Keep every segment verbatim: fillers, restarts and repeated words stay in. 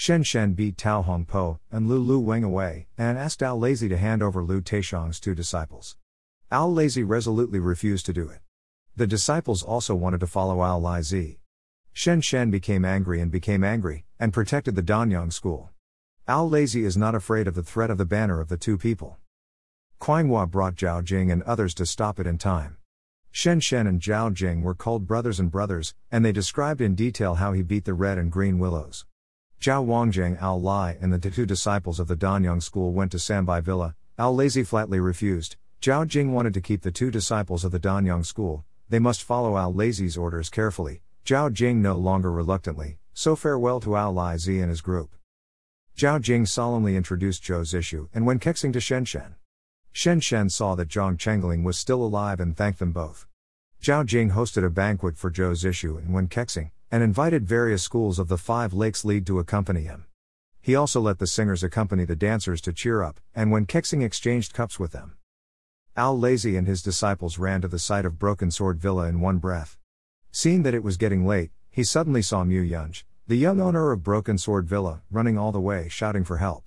Shen Shen beat Tao Hongpo and Lu Lu Weng away, and asked Ao Lazy to hand over Lu Taixiang's two disciples. Ao Lazy resolutely refused to do it. The disciples also wanted to follow Ao Lazy. Shen Shen became angry and became angry, and protected the Danyang school. Ao Lazy is not afraid of the threat of the banner of the two people. Kuanghua brought Zhao Jing and others to stop it in time. Shen Shen and Zhao Jing were called brothers and brothers, and they described in detail how he beat the red and green willows. Zhao Wangjing, Ao Lai, and the two disciples of the Danyang school went to Sambai Villa. Ao Lazy flatly refused. Zhao Jing wanted to keep the two disciples of the Danyang school. They must follow Ao Lazy's orders carefully. Zhao Jing no longer reluctantly, so farewell to Ao Lazy and his group. Zhao Jing solemnly introduced Zhou Zishu and Wen Kexing to Shen Shen. Shen Shen saw that Zhang Chengling was still alive and thanked them both. Zhao Jing hosted a banquet for Zhou Zishu and Wen Kexing, and invited various schools of the Five Lakes League to accompany him. He also let the singers accompany the dancers to cheer up, and Wen Kexing exchanged cups with them. Ao Lazy and his disciples ran to the site of Broken Sword Villa in one breath. Seeing that it was getting late, he suddenly saw Mu Yunj, the young owner of Broken Sword Villa, running all the way shouting for help.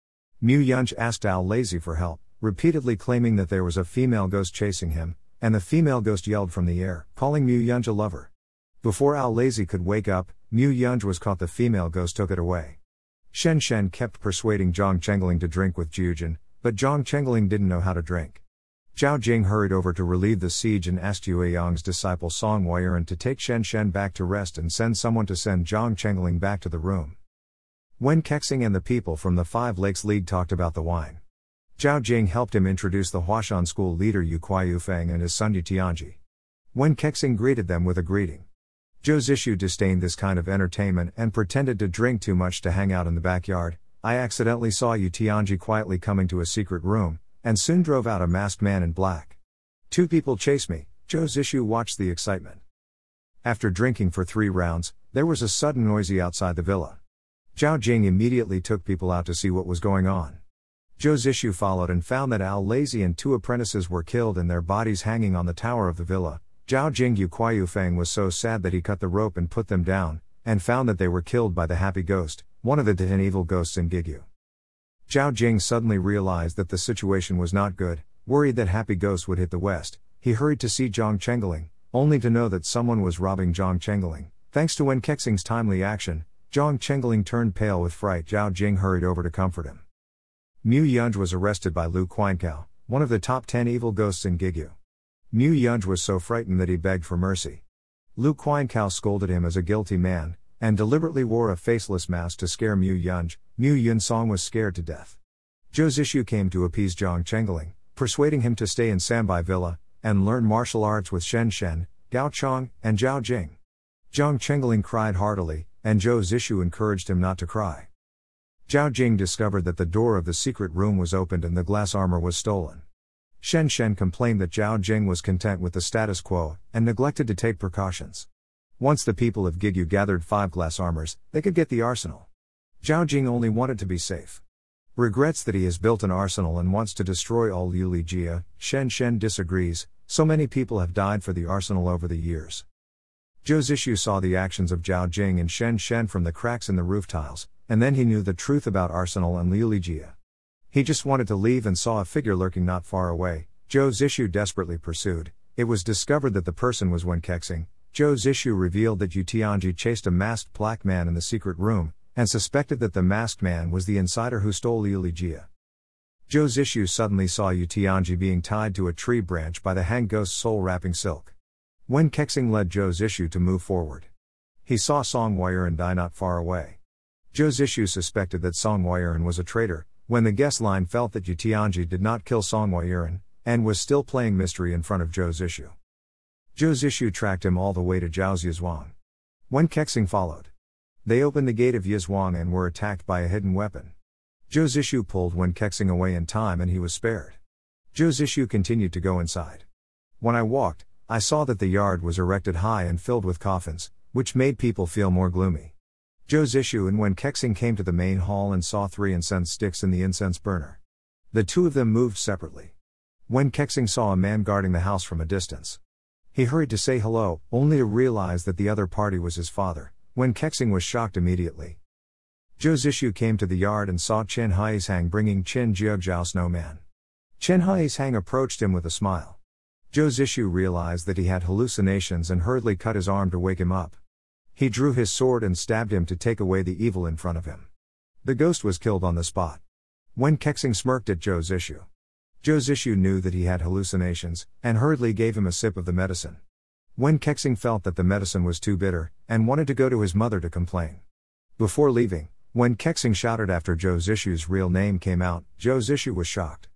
Mu Yunj asked Ao Lazy for help, repeatedly claiming that there was a female ghost chasing him, and the female ghost yelled from the air, calling Mu Yunj a lover. Before Ao Lazy could wake up, Mu Yunj was caught. The female ghost took it away. Shen Shen kept persuading Zhang Chengling to drink with Jiujin, but Zhang Chengling didn't know how to drink. Zhao Jing hurried over to relieve the siege and asked Yue Yang's disciple Song Huayiran to take Shen Shen back to rest and send someone to send Zhang Chengling back to the room. Wen Kexing and the people from the Five Lakes League talked about the wine. Zhao Jing helped him introduce the Huashan school leader Yu Kuaiyufeng and his son Yu Tianji. Wen Kexing greeted them with a greeting. Zhou Zishu disdained this kind of entertainment and pretended to drink too much to hang out in the backyard. I accidentally saw Yu Tianji quietly coming to a secret room, and soon drove out a masked man in black. Two people chased me. Zhou Zishu watched the excitement. After drinking for three rounds, there was a sudden noisy outside the villa. Zhao Jing immediately took people out to see what was going on. Zhou Zishu followed and found that Ao Lazy and two apprentices were killed and their bodies hanging on the tower of the villa. Zhao Jing Yu Kuaiyufeng was so sad that he cut the rope and put them down, and found that they were killed by the Happy Ghost, one of the ten evil ghosts in Gigyu. Zhao Jing suddenly realized that the situation was not good. Worried that Happy Ghost would hit the west, he hurried to see Zhang Chengling, only to know that someone was robbing Zhang Chengling. Thanks to Wen Kexing's timely action, Zhang Chengling turned pale with fright. Zhao Jing hurried over to comfort him. Mu Yunj was arrested by Lu Quainkao, one of the top ten evil ghosts in Gigyu. Mu Yunj was so frightened that he begged for mercy. Lu Quainkao scolded him as a guilty man, and deliberately wore a faceless mask to scare Mu Yunj. Mu Yunsong was scared to death. Zhou Zishu came to appease Zhang Chengling, persuading him to stay in Sambai Villa, and learn martial arts with Shen Shen, Gao Chong, and Zhao Jing. Zhang Chengling cried heartily, and Zhou Zishu encouraged him not to cry. Zhao Jing discovered that the door of the secret room was opened and the glass armor was stolen. Shen Shen complained that Zhao Jing was content with the status quo, and neglected to take precautions. Once the people of Gigyu gathered five glass armors, they could get the arsenal. Zhao Jing only wanted to be safe. Regrets that he has built an arsenal and wants to destroy all Yuli Jia. Shen Shen disagrees, so many people have died for the arsenal over the years. Zhou Zishu saw the actions of Zhao Jing and Shen Shen from the cracks in the roof tiles, and then he knew the truth about arsenal and Yuli Jia. He just wanted to leave and saw a figure lurking not far away. Zhou Zishu desperately pursued. It was discovered that the person was Wen Kexing. Zhou Zishu revealed that Yu Tianji chased a masked black man in the secret room, and suspected that the masked man was the insider who stole Yuli Jia. Zhou Zishu suddenly saw Yu Tianji being tied to a tree branch by the hanged ghost's soul wrapping silk. Wen Kexing led Zhou Zishu to move forward. He saw Song Huayiran die not far away. Zhou Zishu suspected that Song Huayiran was a traitor, when the guest line felt that Yu Tianji did not kill Song Huayiran, and was still playing mystery in front of Zhou Zishu. Zhou Zishu tracked him all the way to Zhao's Yizhuang. Wen Kexing followed. They opened the gate of Yizhuang and were attacked by a hidden weapon. Zhou Zishu pulled Wen Kexing away in time and he was spared. Zhou Zishu continued to go inside. When I walked, I saw that the yard was erected high and filled with coffins, which made people feel more gloomy. Zhou Zishu and Wen Kexing came to the main hall and saw three incense sticks in the incense burner. The two of them moved separately. Wen Kexing saw a man guarding the house from a distance. He hurried to say hello, only to realize that the other party was his father. Wen Kexing was shocked immediately. Zhou Zishu came to the yard and saw Chen Haishang bringing Qin Jiujiao Snowman. Chen Haishang approached him with a smile. Zhou Zishu realized that he had hallucinations and hurriedly cut his arm to wake him up. He drew his sword and stabbed him to take away the evil in front of him. The ghost was killed on the spot. Wen Kexing smirked at Zhou Zishu. Zhou Zishu knew that he had hallucinations, and hurriedly gave him a sip of the medicine. Wen Kexing felt that the medicine was too bitter, and wanted to go to his mother to complain. Before leaving, Wen Kexing shouted after Zhou Zishu's real name came out. Zhou Zishu was shocked.